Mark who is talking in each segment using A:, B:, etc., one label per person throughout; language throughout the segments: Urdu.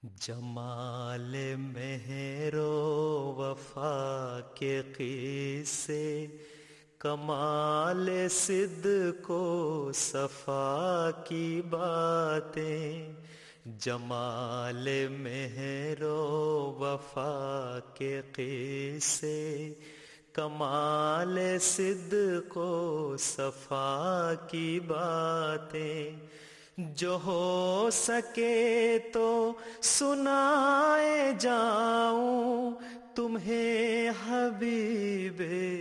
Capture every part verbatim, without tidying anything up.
A: جمال مہر و وفا کے قصے، کمال صدق و صفا کی باتیں، جمال مہر و وفا کے قصے، کمال صدق و صفا کی باتیں، جو ہو سکے تو سنائے جاؤں تمہیں حبیب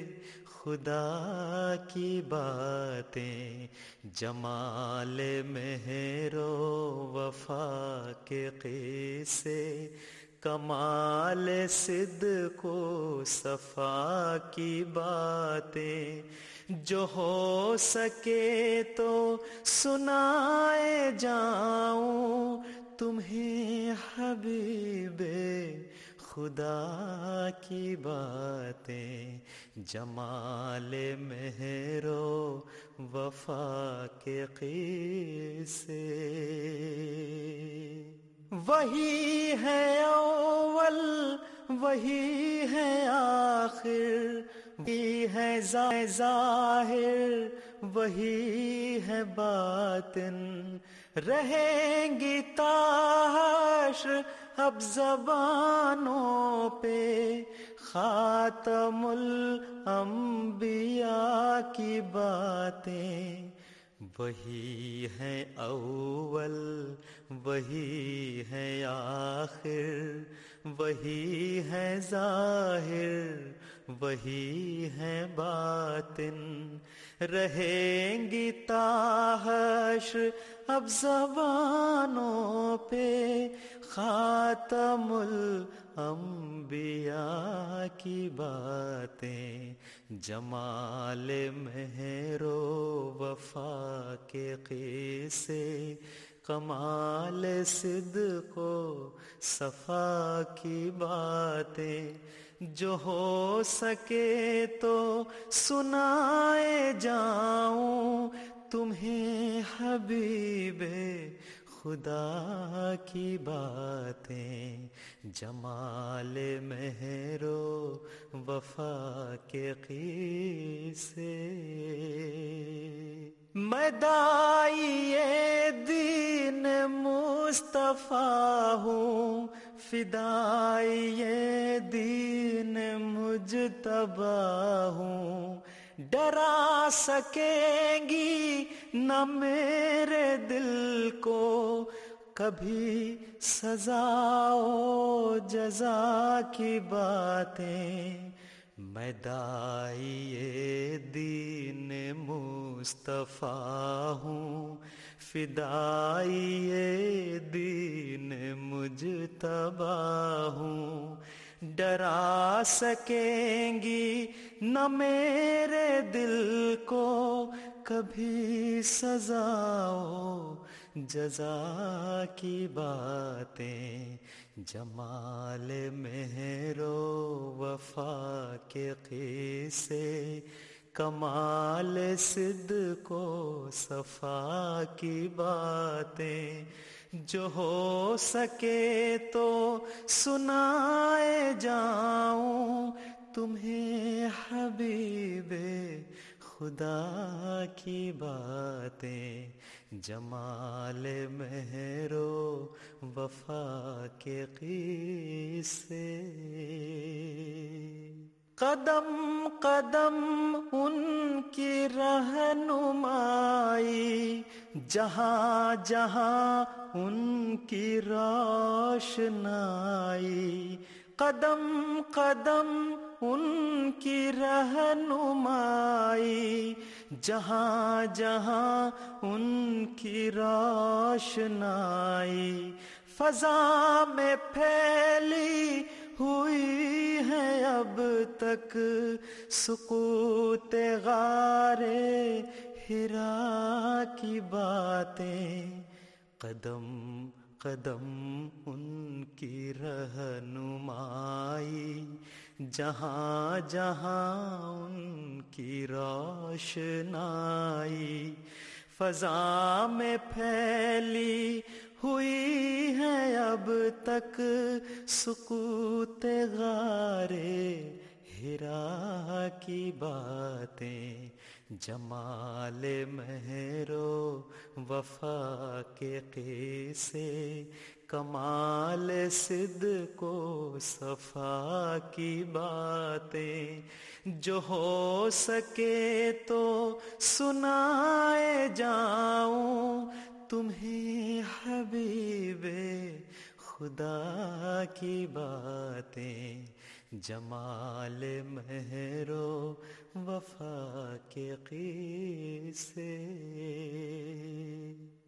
A: خدا کی باتیں، جمال مہر و وفا کے قصے، کمال صدق و صفا کی باتیں، جو ہو سکے تو سنائے جاؤں تمہیں حبیب خدا کی باتیں، جمال مہر و وفا کے قصے۔ وہی ہے اول وہی ہے آخر، وہی ہے ظاہر وہی ہے باطن، رہیں گی تا حشر اب زبانوں پہ خاتم الانبیاء کی باتیں، وہی ہے اول وہی ہے آخر وہی ہے ظاہر وہی ہے باطن، رہیں گی تا حشر اب زبانوں پہ خاتم الانبیاء کی باتیں، جمال مہر و وفا کے قصے، کمال صدق و صفا کی باتیں، جو ہو سکے تو سنائے جاؤں تمہیں حبیب خدا کی باتیں، جمال مہر و وفا کے قصے۔ میں داعی دین مصطفیٰ ہوں، فدائی دین مجتبی ہوں، ڈرا سکیں گی نہ میرے دل کو کبھی سزا و جزا کی باتیں، میں داعی دین مصطفیٰ ہوں، فدائی دین مجتبی ہوں، ڈرا سکیں گی نہ میرے دل کو کبھی سزا و جزا کی باتیں، جمال مہر و وفا کے قصے، کمال صدق و صفا کی باتیں، جو ہو سکے تو سنائے جاؤں تمہیں حبیب خدا کی باتیں، جمال مہر و وفا کے قصے۔ قدم قدم ان کی رہنمائی، جہاں جہاں ان کی روشنائی، قدم قدم ان کی رہنمائی، جہاں جہاں ان کی روشنائی، فضا میں پھیلی ہوئی ہے اب تک سقوط غار حرا کی باتیں، قدم قدم ان کی رہنمائی، جہاں جہاں ان کی روشنائی، فضا میں پھیلی ہوئی ہے اب تک سکوت غارے ہرا کی باتیں، جمال مہر و وفا کے قصے، کمال صدق و صفا کی باتیں، جو ہو سکے تو سنائے جاؤں تمہیں حبیب خدا کی باتیں، جمال مہر و وفا کے قصے۔